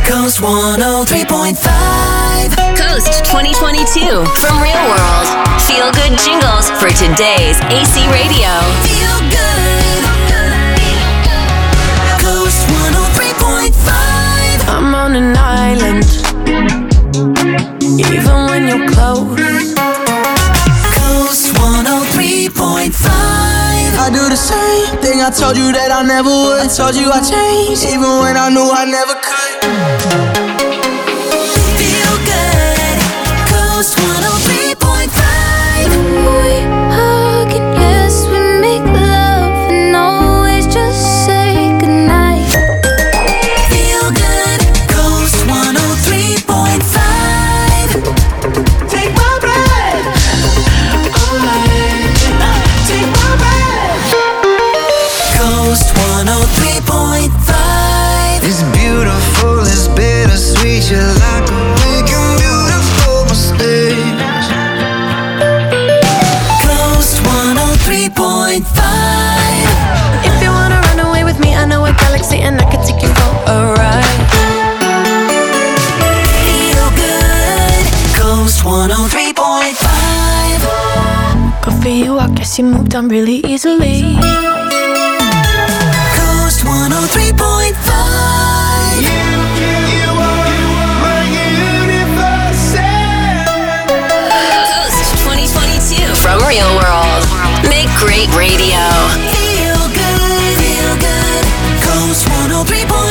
Coast 103.5. Coast 2022 from Real World. Feel good jingles for today's AC radio. Feel good. Coast 103.5. I'm on an island, even when you're close. Coast 103.5. I do the same thing I told you that I never would. I told you I changed, even when I knew I never could. Feel good. Coast 103.5. We hug and yes, we make love and always just say goodnight. Feel good. Coast 103.5. Take my breath away. Take my breath. Coast 103.5. It's beautiful, it's bittersweet. You're like a making beautiful mistakes. Coast 103.5. If you wanna run away with me, I know a galaxy and I can take you for a ride. Feel good. Coast 103.5. Good for you, I guess you moved on really easily. Coast 103.5. You are my universe. Coast 2022 from Real World. Make great radio. Feel good. Feel good. Coast 103.5.